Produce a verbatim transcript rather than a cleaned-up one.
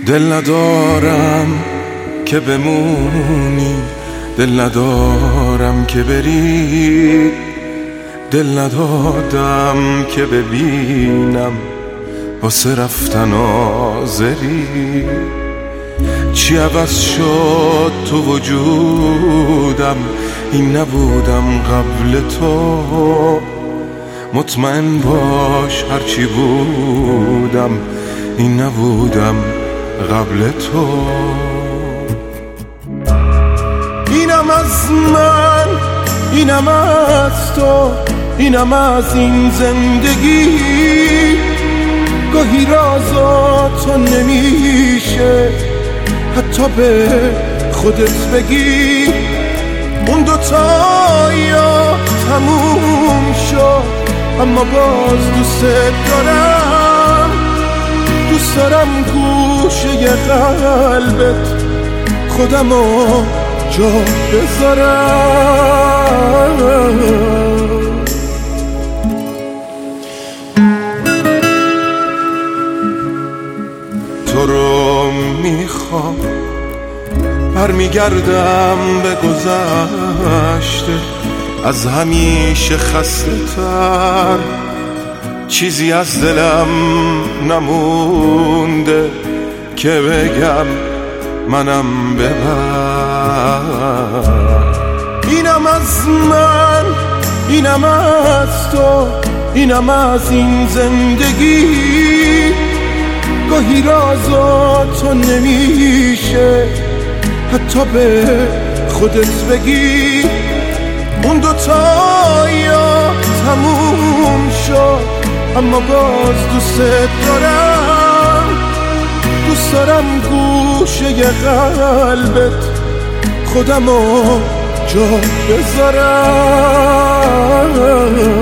دل ندارم که بمونی، دل ندارم که بری، دل ندادم که ببینم واسه رفتن آزری. چی عوض شد تو وجودم، این نبودم قبل تو. مطمئن باش هرچی بودم، این نبودم قبل تو. اینم از من، اینم از تو، اینم از این زندگی. گاهی رازا تو نمیشه حتی به خودت بگی. اون دوتا یا تموم شد، اما باز دوست دارم. دوست دارم گوشه قلبت خودمو جا بذارم. تو رو میخوام، برمیگردم به گذشته، از همیشه خسته تر. چیزی از دلم نمونده که بگم منم ببر. اینم از من، اینم از تو، اینم از این زندگی. گاهی رازا تو نمیشه حتی به خودت بگی. اون دوتا یا تموم شد، اما باز دوست دارم. دوست دارم گوشه قلبت خودمو جا بذارم.